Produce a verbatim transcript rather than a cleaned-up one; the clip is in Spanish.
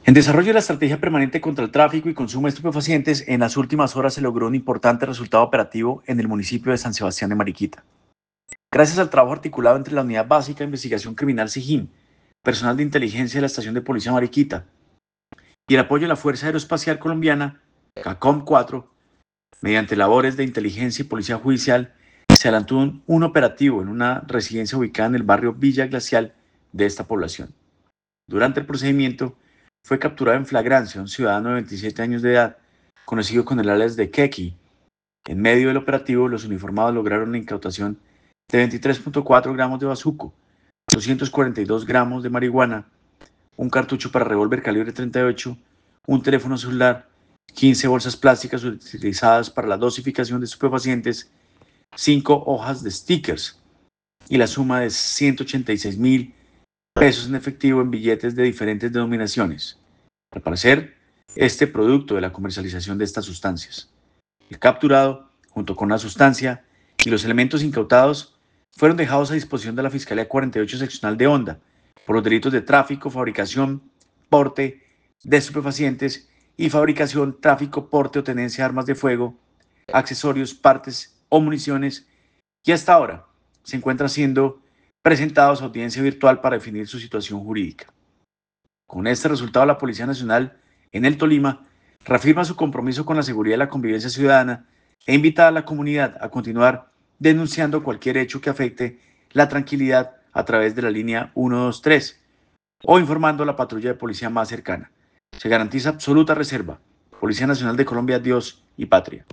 En desarrollo de la estrategia permanente contra el tráfico y consumo de estupefacientes, en las últimas horas se logró un importante resultado operativo en el municipio de San Sebastián de Mariquita. Gracias al trabajo articulado entre la Unidad Básica de Investigación Criminal SIGIN, personal de inteligencia de la Estación de Policía Mariquita y el apoyo de la Fuerza Aeroespacial Colombiana, CACOM cuatro, mediante labores de inteligencia y policía judicial, se adelantó un, un operativo en una residencia ubicada en el barrio Villa Glacial de esta población. Durante el procedimiento, fue capturado en flagrancia un ciudadano de veintisiete años de edad, conocido con el alias de Keki. En medio del operativo, los uniformados lograron la incautación de veintitrés punto cuatro gramos de bazuco, doscientos cuarenta y dos gramos de marihuana, un cartucho para revólver calibre treinta y ocho, un teléfono celular, quince bolsas plásticas utilizadas para la dosificación de estupefacientes, cinco hojas de stickers y la suma de ciento ochenta y seis mil pesos en efectivo en billetes de diferentes denominaciones. Al parecer, este producto de la comercialización de estas sustancias. El capturado, junto con la sustancia y los elementos incautados, fueron dejados a disposición de la Fiscalía cuarenta y ocho Seccional de Honda por los delitos de tráfico, fabricación, porte de estupefacientes y fabricación, tráfico, porte o tenencia de armas de fuego, accesorios, partes o municiones, y hasta ahora se encuentran siendo presentados a audiencia virtual para definir su situación jurídica. Con este resultado, la Policía Nacional en el Tolima reafirma su compromiso con la seguridad y la convivencia ciudadana e invita a la comunidad a continuar denunciando cualquier hecho que afecte la tranquilidad a través de la línea ciento veintitrés o informando a la patrulla de policía más cercana. Se garantiza absoluta reserva. Policía Nacional de Colombia, Dios y Patria.